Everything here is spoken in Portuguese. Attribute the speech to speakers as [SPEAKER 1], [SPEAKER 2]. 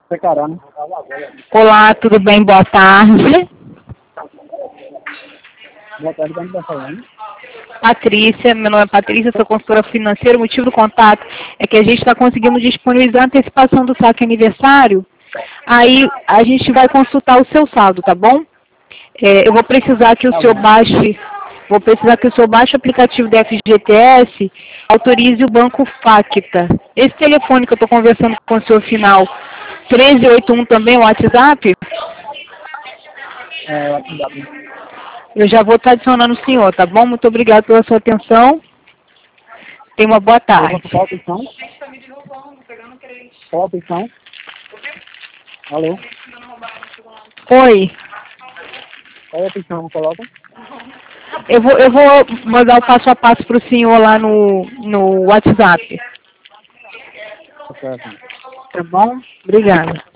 [SPEAKER 1] Caramba.
[SPEAKER 2] Olá, tudo bem? Boa tarde.
[SPEAKER 1] Boa tarde, quem está falando?
[SPEAKER 2] Patrícia, meu nome é Patrícia, sou consultora financeira. O motivo do contato é que a gente está conseguindo disponibilizar a antecipação do saque aniversário. Aí a gente vai consultar o seu saldo, tá bom? Eu vou precisar que o senhor baixe, o aplicativo da FGTS, autorize o banco Facta. Esse telefone que eu estou conversando com o senhor final 1381 também, o WhatsApp?
[SPEAKER 1] WhatsApp.
[SPEAKER 2] Eu já vou estar adicionando o senhor, tá bom? Muito obrigado pela sua atenção. Tenha uma boa tarde.
[SPEAKER 1] Qual a opção? Qual a opção? Alô?
[SPEAKER 2] Oi.
[SPEAKER 1] Qual a opção coloca?
[SPEAKER 2] Eu vou mandar o passo a passo para o senhor lá no WhatsApp.
[SPEAKER 1] Tá certo.
[SPEAKER 2] Tá bom? Obrigada.